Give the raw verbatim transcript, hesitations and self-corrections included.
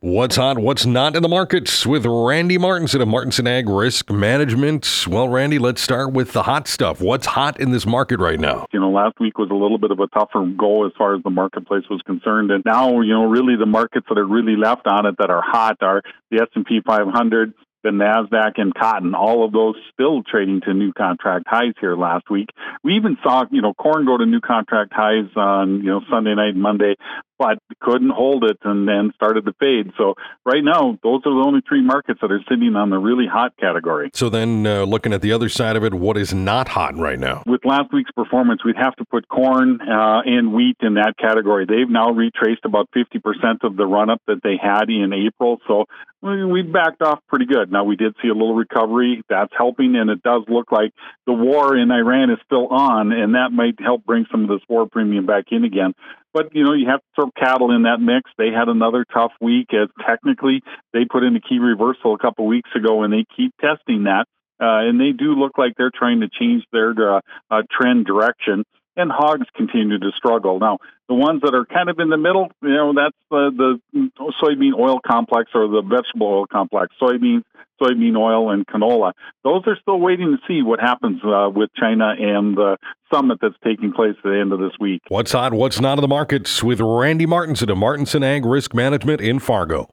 What's hot, what's not in the markets with Randy Martinson of Martinson Ag Risk Management. Well, Randy, let's start with the hot stuff. What's hot in this market right now? You know, last week was a little bit of a tougher go as far as the marketplace was concerned. And now, you know, really the markets that are really left on it that are hot are the S and P five hundred, the NASDAQ, and cotton. All of those still trading to new contract highs here last week. We even saw, you know, corn go to new contract highs on, you know, Sunday night and Monday, but couldn't hold it and then started to fade. So right now, those are the only three markets that are sitting on the really hot category. So then uh, looking at the other side of it, what is not hot right now? With last week's performance, we'd have to put corn uh, and wheat in that category. They've now retraced about fifty percent of the run-up that they had in April. So we backed off pretty good. Now, we did see a little recovery. That's helping, and it does look like the war in Iran is still on, and that might help bring some of this war premium back in again. But, you know, you have to throw cattle in that mix. They had another tough week as technically they put in a key reversal a couple weeks ago, and they keep testing that. Uh, and they do look like they're trying to change their uh, uh, trend direction. And hogs continue to struggle. Now, the ones that are kind of in the middle, you know, that's uh, the soybean oil complex or the vegetable oil complex, soybeans, soybean oil, and canola. Those are still waiting to see what happens uh, with China and the summit that's taking place at the end of this week. What's hot, what's not in the markets with Randy Martinson of Martinson Ag Risk Management in Fargo.